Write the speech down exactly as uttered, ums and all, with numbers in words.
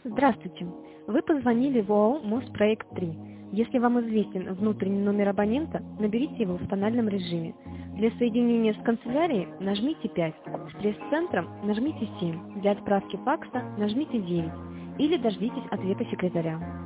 Здравствуйте! Вы позвонили в ОАО «Моспроект три». Если вам известен внутренний номер абонента, наберите его в тональном режиме. Для соединения с канцелярией нажмите пять, с пресс-центром нажмите семь, для отправки факса нажмите девять или дождитесь ответа секретаря.